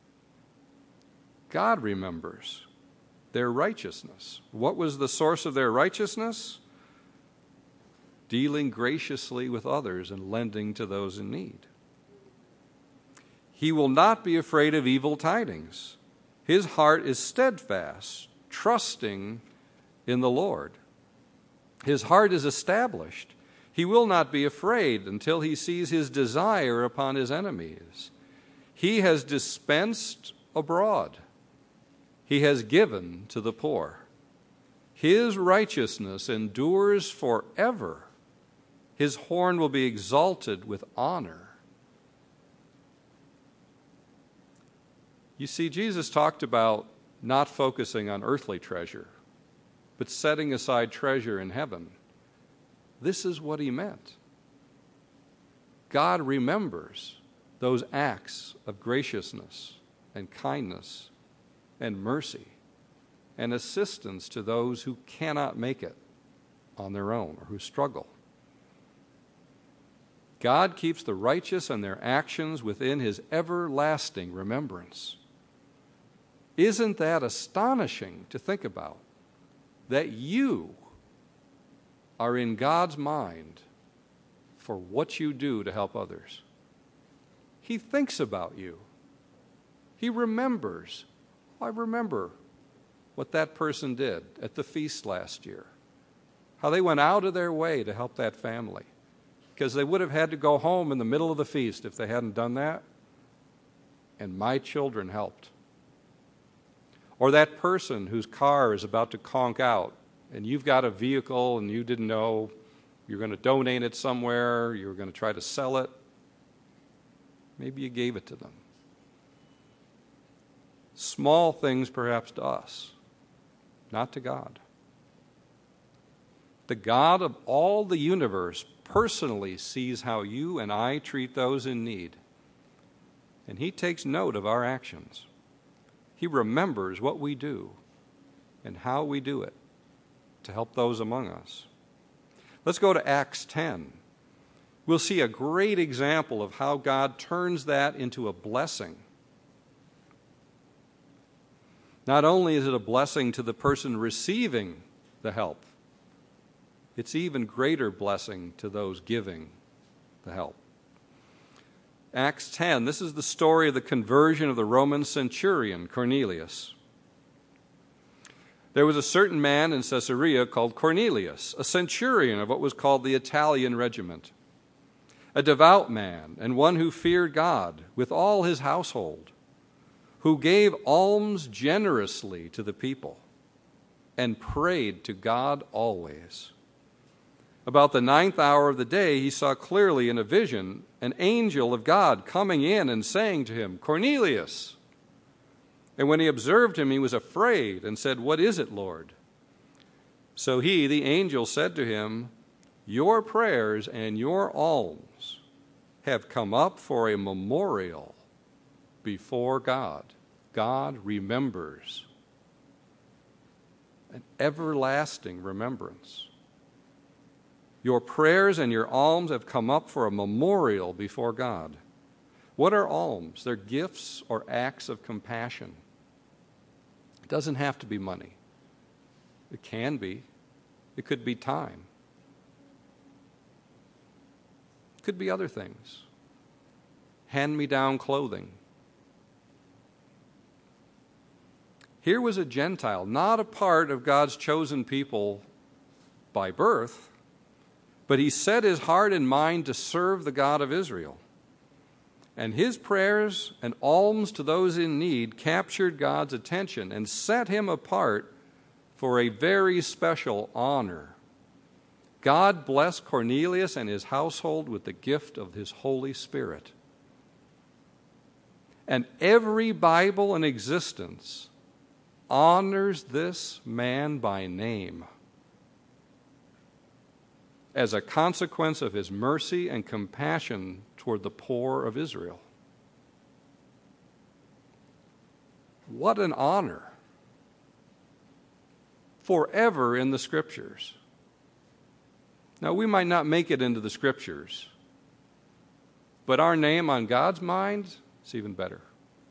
God remembers their righteousness. What was the source of their righteousness? Dealing graciously with others and lending to those in need. He will not be afraid of evil tidings. His heart is steadfast, trusting in the Lord. His heart is established. He will not be afraid until he sees his desire upon his enemies. He has dispensed abroad. He has given to the poor. His righteousness endures forever. His horn will be exalted with honor. You see, Jesus talked about not focusing on earthly treasure, but setting aside treasure in heaven. This is what he meant. God remembers those acts of graciousness and kindness and mercy and assistance to those who cannot make it on their own or who struggle. God keeps the righteous and their actions within his everlasting remembrance. Isn't that astonishing to think about? That you are in God's mind for what you do to help others. He thinks about you. He remembers. I remember what that person did at the feast last year, how they went out of their way to help that family, because they would have had to go home in the middle of the feast if they hadn't done that, and my children helped. Or that person whose car is about to conk out, and you've got a vehicle and you didn't know you're going to donate it somewhere, you're going to try to sell it. Maybe you gave it to them. Small things perhaps to us, not to God. The God of all the universe personally sees how you and I treat those in need, and he takes note of our actions. He remembers what we do and how we do it to help those among us. Let's go to Acts ten. We'll see a great example of how God turns that into a blessing. Not only is it a blessing to the person receiving the help, it's even greater blessing to those giving the help. Acts ten, this is the story of the conversion of the Roman centurion, Cornelius. There was a certain man in Caesarea called Cornelius, a centurion of what was called the Italian regiment, a devout man and one who feared God with all his household, who gave alms generously to the people and prayed to God always. About the ninth hour of the day, he saw clearly in a vision an angel of God coming in and saying to him, "Cornelius." And when he observed him, he was afraid and said, "What is it, Lord?" So he, the angel, said to him, "Your prayers and your alms have come up for a memorial before God." God remembers. An everlasting remembrance. Your prayers and your alms have come up for a memorial before God. What are alms? They're gifts or acts of compassion. It doesn't have to be money. It can be. It could be time. It could be other things. Hand-me-down clothing. Here was a Gentile, not a part of God's chosen people by birth, but he set his heart and mind to serve the God of Israel. And his prayers and alms to those in need captured God's attention and set him apart for a very special honor. God blessed Cornelius and his household with the gift of his Holy Spirit. And every Bible in existence honors this man by name as a consequence of his mercy and compassion toward the poor of Israel. What an honor. Forever in the Scriptures. Now, we might not make it into the Scriptures, but our name on God's mind is even better.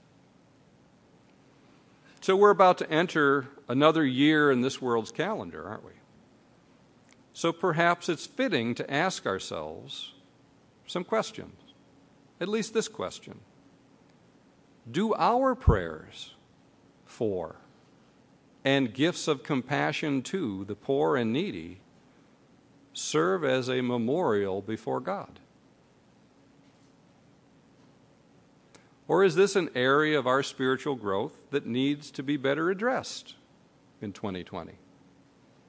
So we're about to enter another year in this world's calendar, aren't we? So perhaps it's fitting to ask ourselves some questions, at least this question. Do our prayers for and gifts of compassion to the poor and needy serve as a memorial before God? Or is this an area of our spiritual growth that needs to be better addressed in twenty twenty?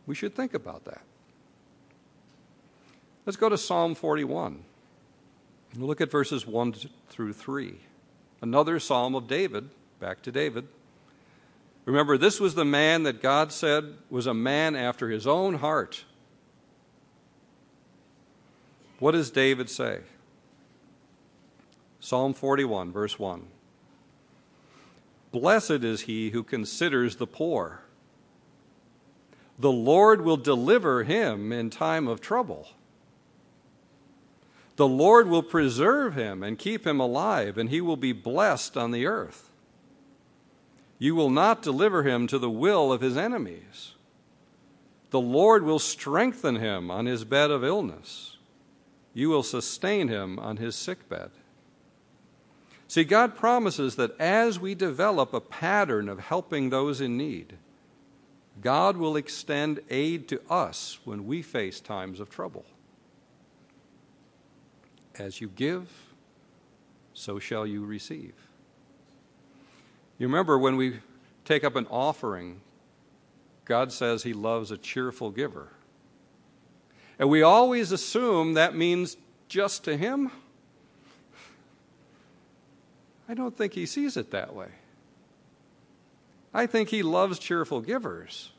We should think about that. Let's go to Psalm forty-one. We'll look at verses one through three. Another Psalm of David, back to David. Remember, this was the man that God said was a man after his own heart. What does David say? Psalm forty-one, verse one. Blessed is he who considers the poor. The Lord will deliver him in time of trouble. The Lord will preserve him and keep him alive, and he will be blessed on the earth. You will not deliver him to the will of his enemies. The Lord will strengthen him on his bed of illness. You will sustain him on his sickbed. See, God promises that as we develop a pattern of helping those in need, God will extend aid to us when we face times of trouble. As you give, so shall you receive. You remember when we take up an offering, God says he loves a cheerful giver. And we always assume that means just to him. I don't think he sees it that way. I think he loves cheerful givers.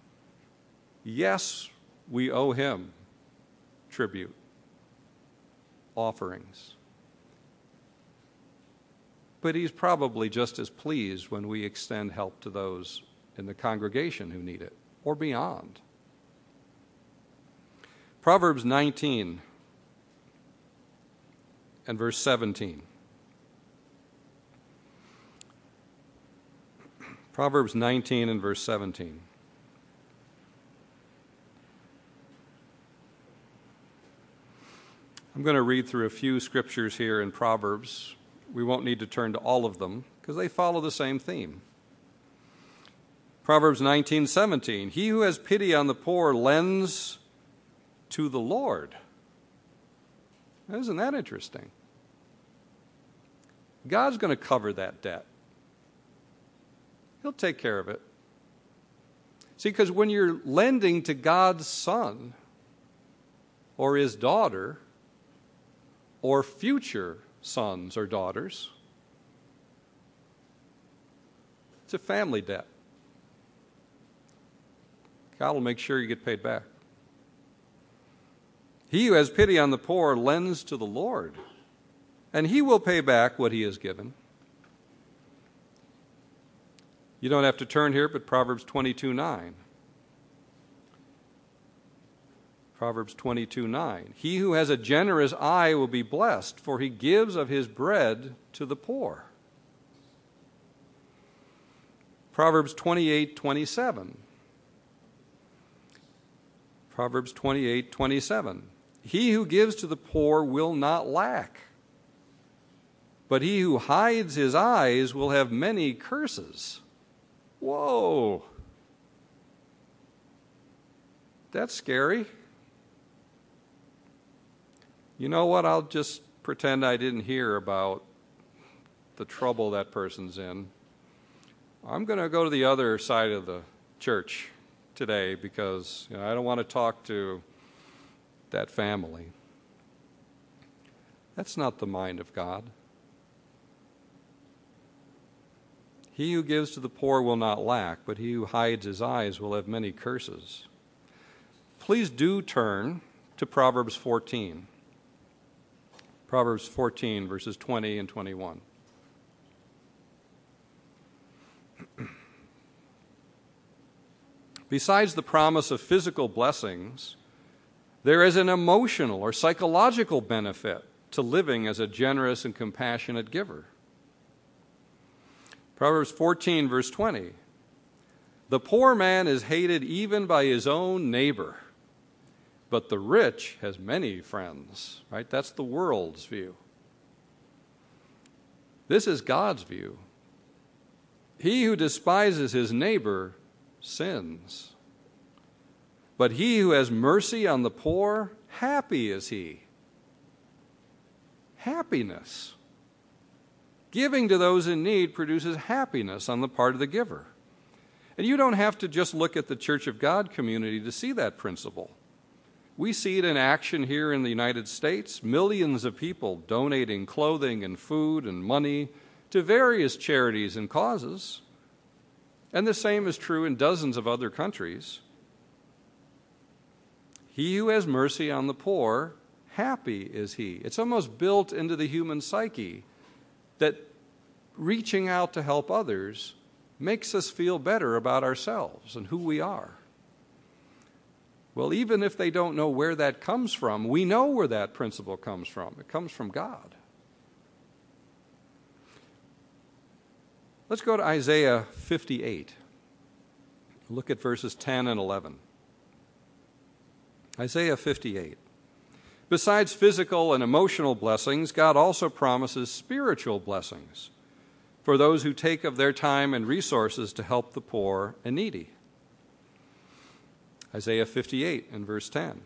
Yes, we owe him tribute, offerings. But he's probably just as pleased when we extend help to those in the congregation who need it, or beyond. Proverbs nineteen and verse seventeen. Proverbs nineteen and verse seventeen. I'm going to read through a few scriptures here in Proverbs. We won't need to turn to all of them because they follow the same theme. Proverbs nineteen seventeen. He who has pity on the poor lends to the Lord. Isn't that interesting? God's going to cover that debt. He'll take care of it. See, because when you're lending to God's son or his daughter or future sons or daughters, it's a family debt. God will make sure you get paid back. He who has pity on the poor lends to the Lord, and he will pay back what he has given. You don't have to turn here, but Proverbs twenty-two nine. Proverbs twenty-two nine. He who has a generous eye will be blessed, for he gives of his bread to the poor. Proverbs twenty-eight twenty-seven. Proverbs twenty-eight twenty-seven. He who gives to the poor will not lack, but he who hides his eyes will have many curses. Whoa. That's scary. You know what? I'll just pretend I didn't hear about the trouble that person's in. I'm going to go to the other side of the church today because you know, I don't want to talk to that family. That's not the mind of God. He who gives to the poor will not lack, but he who hides his eyes will have many curses. Please do turn to Proverbs fourteen. Proverbs fourteen, verses twenty and twenty-one. Besides the promise of physical blessings, there is an emotional or psychological benefit to living as a generous and compassionate giver. Proverbs fourteen, verse twenty. The poor man is hated even by his own neighbor, but the rich has many friends. Right? That's the world's view. This is God's view. He who despises his neighbor sins. But he who has mercy on the poor, happy is he. Happiness. Giving to those in need produces happiness on the part of the giver. And you don't have to just look at the Church of God community to see that principle. We see it in action here in the United States. Millions of people donating clothing and food and money to various charities and causes. And the same is true in dozens of other countries. He who has mercy on the poor, happy is he. It's almost built into the human psyche that reaching out to help others makes us feel better about ourselves and who we are. Well, even if they don't know where that comes from, we know where that principle comes from. It comes from God. Let's go to Isaiah fifty-eight. Look at verses ten and eleven. Isaiah fifty-eight. Besides physical and emotional blessings, God also promises spiritual blessings for those who take of their time and resources to help the poor and needy. Isaiah fifty-eight and verse ten.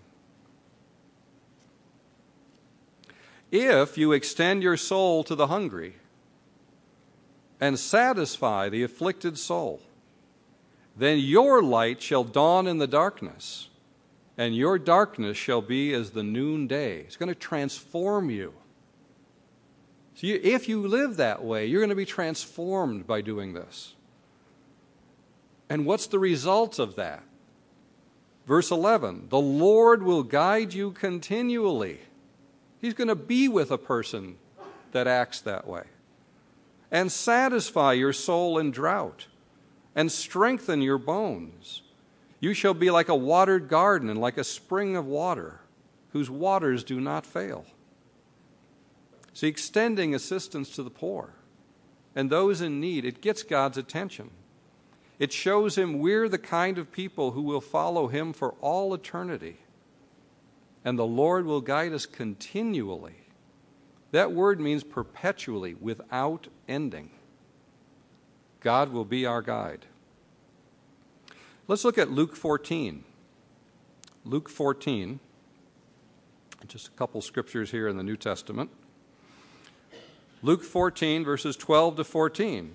If you extend your soul to the hungry and satisfy the afflicted soul, then your light shall dawn in the darkness, and your darkness shall be as the noonday. It's going to transform you. So you, if you live that way, you're going to be transformed by doing this. And what's the result of that? Verse eleven, the Lord will guide you continually. He's going to be with a person that acts that way. And satisfy your soul in drought, and strengthen your bones. You shall be like a watered garden and like a spring of water, whose waters do not fail. See, extending assistance to the poor and those in need, it gets God's attention. It shows him we're the kind of people who will follow him for all eternity. And the Lord will guide us continually. That word means perpetually, without ending. God will be our guide. Let's look at Luke fourteen. Luke fourteen, just a couple scriptures here in the New Testament. Luke fourteen, verses twelve to fourteen.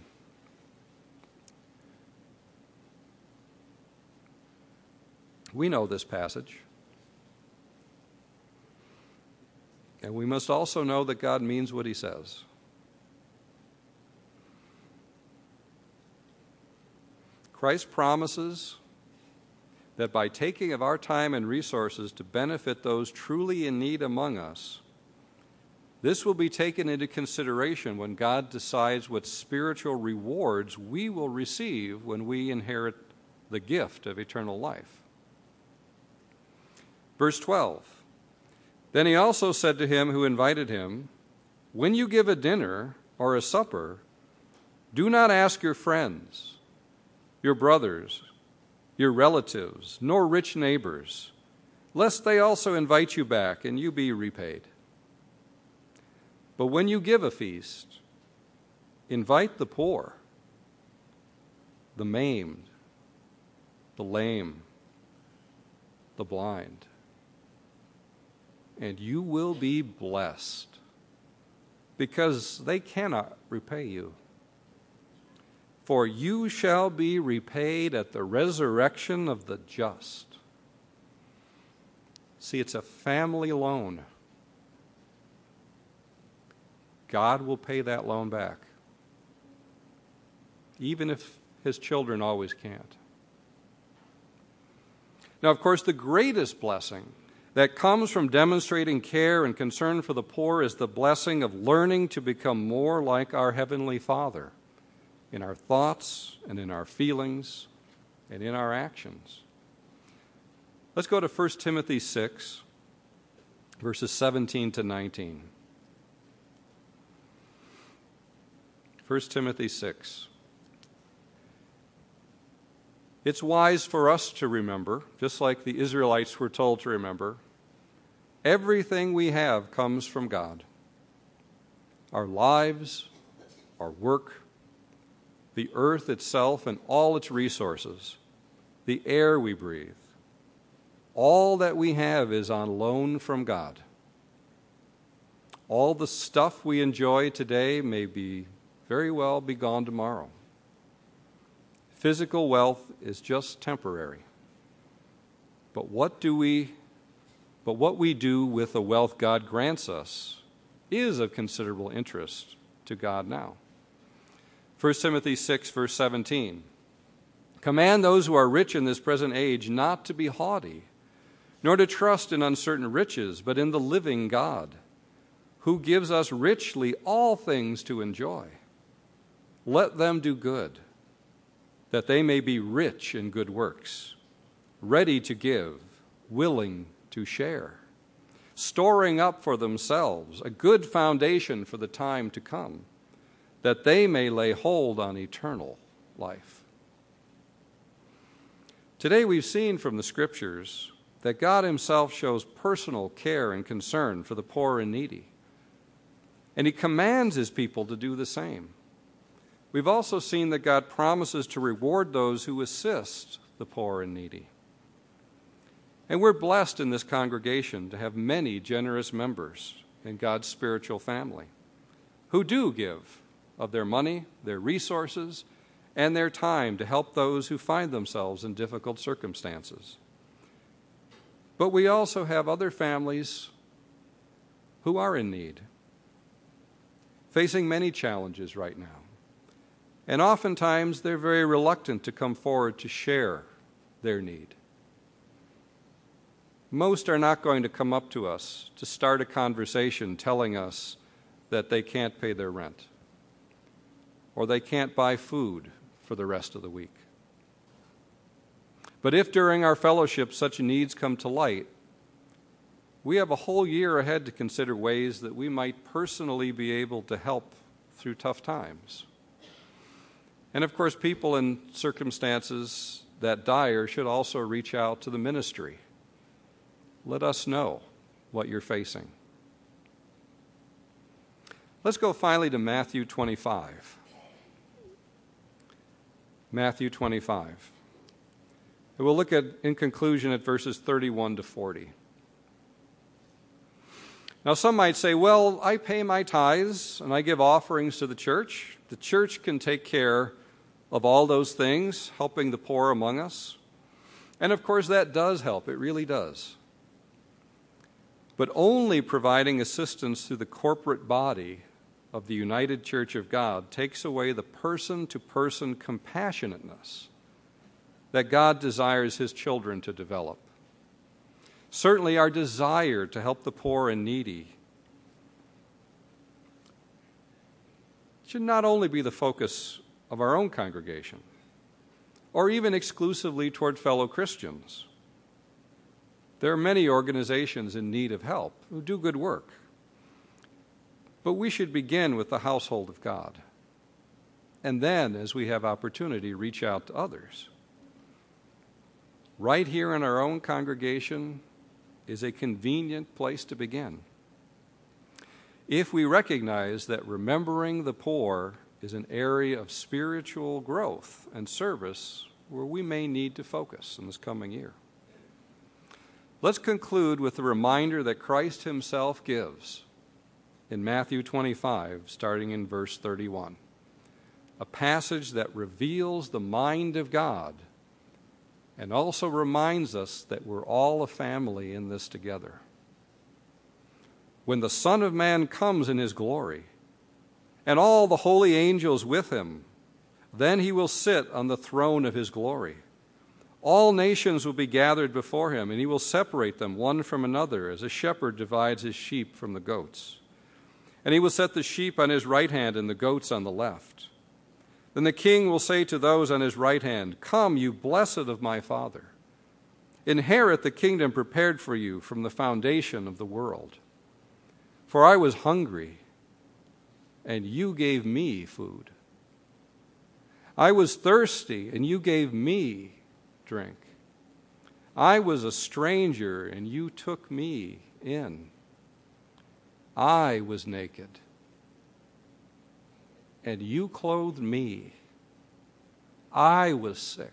We know this passage. And we must also know that God means what he says. Christ promises that by taking of our time and resources to benefit those truly in need among us, this will be taken into consideration when God decides what spiritual rewards we will receive when we inherit the gift of eternal life. Verse twelve. Then he also said to him who invited him, when you give a dinner or a supper, do not ask your friends, your brothers, your relatives, nor rich neighbors, lest they also invite you back and you be repaid. But when you give a feast, invite the poor, the maimed, the lame, the blind, and you will be blessed, because they cannot repay you. For you shall be repaid at the resurrection of the just. See, it's a family loan. God will pay that loan back, even if his children always can't. Now, of course, the greatest blessing that comes from demonstrating care and concern for the poor is the blessing of learning to become more like our Heavenly Father in our thoughts and in our feelings and in our actions. Let's go to First Timothy six, verses seventeen to nineteen. First Timothy six. It's wise for us to remember, just like the Israelites were told to remember, everything we have comes from God. Our lives, our work, the earth itself and all its resources, the air we breathe, all that we have is on loan from God. All the stuff we enjoy today may be very well be gone tomorrow. Physical wealth is just temporary. But what do we but what we do with the wealth God grants us is of considerable interest to God now. First Timothy six, verse seventeen. Command those who are rich in this present age not to be haughty, nor to trust in uncertain riches, but in the living God, who gives us richly all things to enjoy. Let them do good, that they may be rich in good works, ready to give, willing to share, storing up for themselves a good foundation for the time to come, that they may lay hold on eternal life. Today we've seen from the Scriptures that God himself shows personal care and concern for the poor and needy, and he commands his people to do the same. We've also seen that God promises to reward those who assist the poor and needy. And we're blessed in this congregation to have many generous members in God's spiritual family who do give of their money, their resources, and their time to help those who find themselves in difficult circumstances. But we also have other families who are in need, facing many challenges right now. And oftentimes they're very reluctant to come forward to share their need. Most are not going to come up to us to start a conversation telling us that they can't pay their rent or they can't buy food for the rest of the week. But if during our fellowship such needs come to light, we have a whole year ahead to consider ways that we might personally be able to help through tough times. And of course, people in circumstances that dire should also reach out to the ministry. Let us know what you're facing. Let's go finally to Matthew twenty-five. Matthew twenty-five. And we'll look at, in conclusion, at verses thirty-one to forty. Now, some might say, well, I pay my tithes and I give offerings to the church. The church can take care of all those things, helping the poor among us. And of course, that does help. It really does. But only providing assistance through the corporate body of the United Church of God takes away the person-to-person compassionateness that God desires his children to develop. Certainly our desire to help the poor and needy should not only be the focus of our own congregation, or even exclusively toward fellow Christians. There are many organizations in need of help who do good work. But we should begin with the household of God, and then, as we have opportunity, reach out to others. Right here in our own congregation is a convenient place to begin. If we recognize that remembering the poor is an area of spiritual growth and service where we may need to focus in this coming year. Let's conclude with the reminder that Christ himself gives in Matthew twenty-five, starting in verse thirty-one, a passage that reveals the mind of God and also reminds us that we're all a family in this together. When the Son of Man comes in his glory, and all the holy angels with him, then he will sit on the throne of his glory. All nations will be gathered before him, and he will separate them one from another, as a shepherd divides his sheep from the goats. And he will set the sheep on his right hand and the goats on the left. Then the king will say to those on his right hand, "Come, you blessed of my Father. Inherit the kingdom prepared for you from the foundation of the world. For I was hungry, and you gave me food. I was thirsty, and you gave me drink. I was a stranger, and you took me in. I was naked, and you clothed me. I was sick,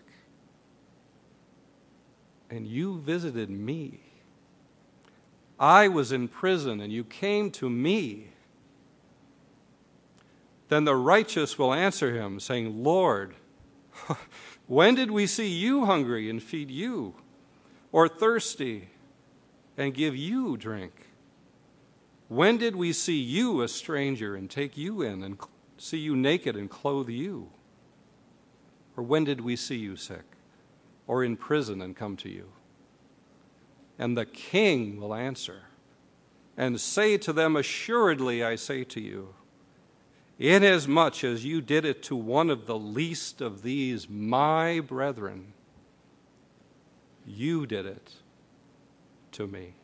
and you visited me. I was in prison, and you came to me." Then the righteous will answer him, saying, "Lord, When did we see you hungry and feed you, or thirsty and give you drink? When did we see you a stranger and take you in, and see you naked and clothe you? Or when did we see you sick or in prison and come to you?" And the king will answer and say to them, "Assuredly, I say to you, inasmuch as you did it to one of the least of these my brethren, you did it to me."